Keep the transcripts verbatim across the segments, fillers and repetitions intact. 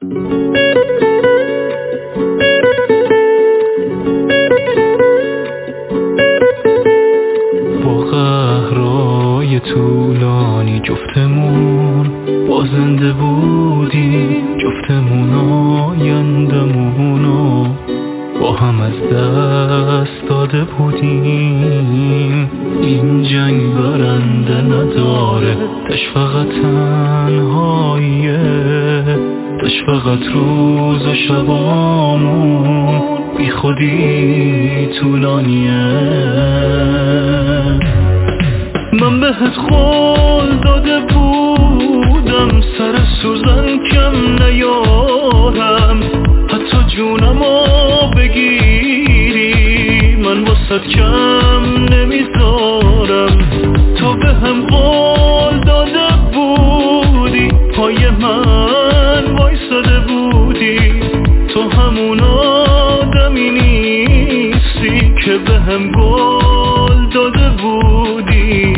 با قهرهای طولانی جفتمون با زنده بودیم، جفتمون آیندمونو با هم از دست داده بودیم. این جنگ برنده نداره، تش فقط تنهاییه، تش فقط روز و شبامون بی خودی طولانیه. من بهت قول داده بودم سر سوزن کم نیارم، حتی جونمو بگیری من واسد کم نمیذارم. تو به هم قول داده بودی، پای من وایساده بودی، تو همون آدمی نیستی که به هم قول داده بودی.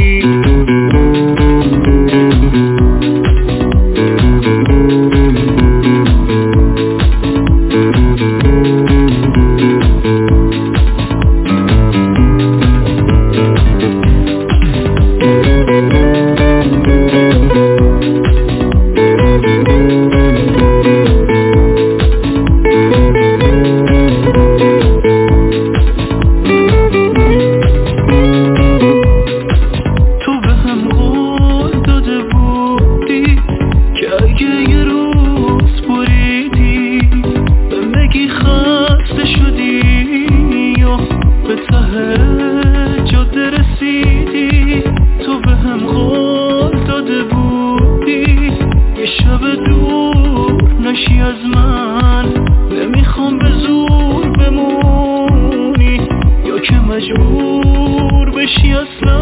مجبور بشی اصلا.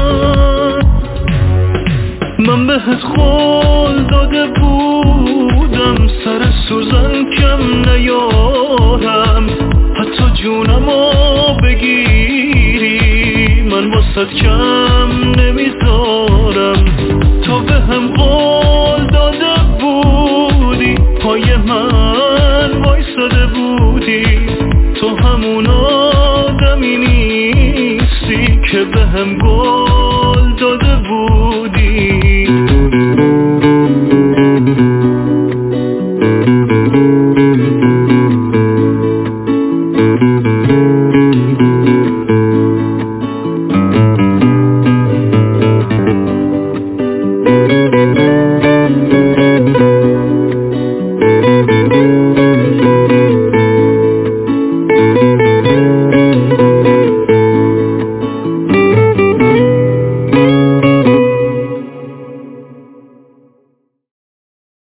من بهت قول داده بودم سر سوزن کم نیارم، حتی جونمو بگیری من واسد کم نمیذارم. تو به هم قول داده بودی، پای من